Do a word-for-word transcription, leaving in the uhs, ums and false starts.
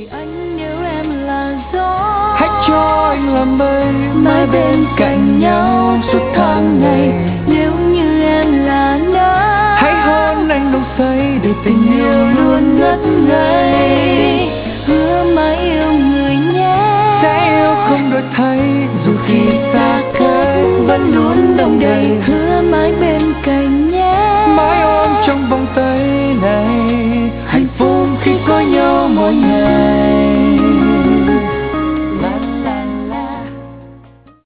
vì anh nếu em là gió, hãy cho anh là mây, mãi bên cạnh nhau suốt tháng ngày. Nếu như em là nắng, hãy hôn anh nồng say để tình yêu luôn ngất ngây. Hứa mãi yêu người nhé, sẽ yêu không đổi thay, dù khi xa cách vẫn luôn đông đầy. Hứa mãi bên cạnh nhé, mãi ôm trong vòng tay.